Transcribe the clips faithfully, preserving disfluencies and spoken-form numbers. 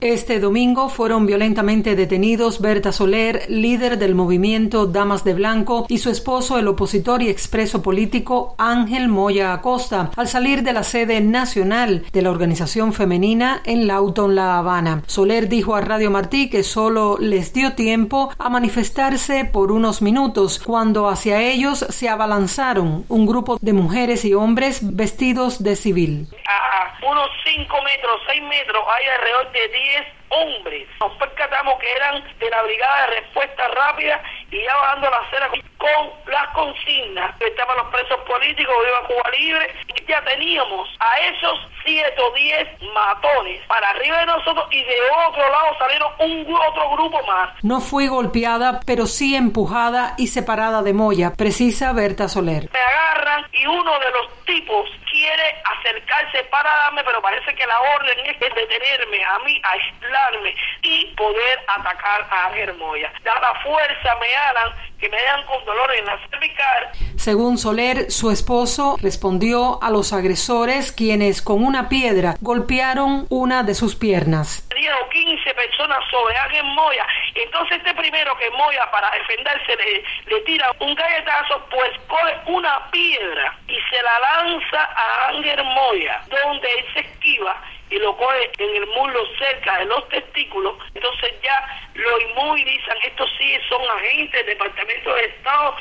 Este domingo fueron violentamente detenidos Berta Soler, líder del movimiento Damas de Blanco, y su esposo, el opositor y expreso político Ángel Moya Acosta, al salir de la sede nacional de la organización femenina en Lawton, La Habana. Soler dijo a Radio Martí que solo les dio tiempo a manifestarse por unos minutos, cuando hacia ellos se abalanzaron un grupo de mujeres y hombres vestidos de civil. A unos cinco metros, seis metros, hay alrededor de diez hombres. Nos percatamos que eran de la Brigada de Respuesta Rápida y ya bajando la acera con las consignas. Estaban los presos políticos, Viva Cuba Libre, y ya teníamos a esos siete o diez matones para arriba de nosotros y de otro lado salieron un otro grupo más. No fui golpeada, pero sí empujada y separada de Moya, precisa Berta Soler. Me agarran y uno de los tipos quiere acercarse para darme, pero parece que la orden es detenerme a mí, aislarme y poder atacar a Ángel Moya. Da la fuerza, me alan, que me dejan con dolor en la cervical. Según Soler, su esposo respondió a los agresores, quienes con una piedra golpearon una de sus piernas. diez o quince personas sobre Ángel Moya. Entonces este primero que Moya, para defenderse, le, le tira un galletazo, pues coge una piedra y se la lanza a Ángel Moya, donde él se esquiva y lo coge en el muslo cerca de los testículos. Entonces ya lo inmovilizan. Estos sí son agentes del Departamento de Estado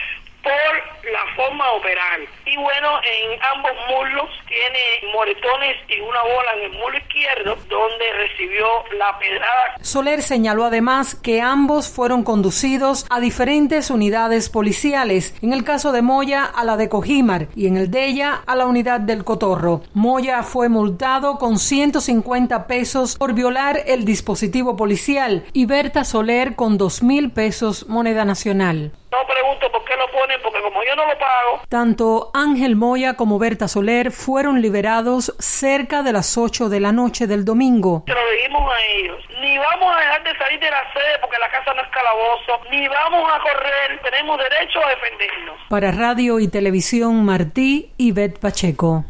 por la forma de operar. Y bueno, en ambos muslos tiene moretones y una bola en el muslo izquierdo donde recibió la pedrada. Soler señaló además que ambos fueron conducidos a diferentes unidades policiales, en el caso de Moya a la de Cojímar y en el de ella a la unidad del Cotorro. Moya fue multado con ciento cincuenta pesos por violar el dispositivo policial y Berta Soler con dos mil pesos moneda nacional. No pregunto por qué lo ponen, porque como yo no lo pago. Tanto Ángel Moya como Berta Soler fueron liberados cerca de las ocho de la noche del domingo. Se lo dijimos a ellos, ni vamos a dejar de salir de la sede porque la casa no es calabozo, ni vamos a correr, tenemos derecho a defendernos. Para Radio y Televisión Martí, Ivette Pacheco.